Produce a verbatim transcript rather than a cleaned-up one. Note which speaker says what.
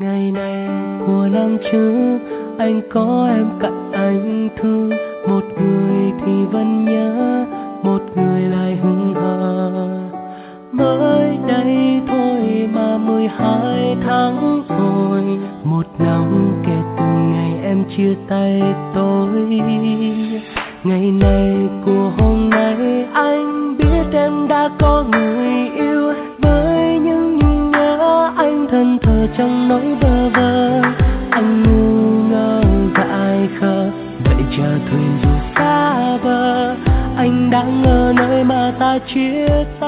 Speaker 1: Ngày này của năm trước anh có em cạnh anh thương, một người thì vẫn nhớ, một người lại hững hờ. Mới đây thôi mà mười hai tháng rồi, một năm kể từ ngày em chia tay tôi. Ngày này của hôm nay anh biết em đã có người yêu, với những nhớ anh thân thờ trong nỗi bơ vơ. Anh ngu ngơ dại khờ đợi chờ thuyền dù xa bờ, anh đã ngờ nơi mà ta chia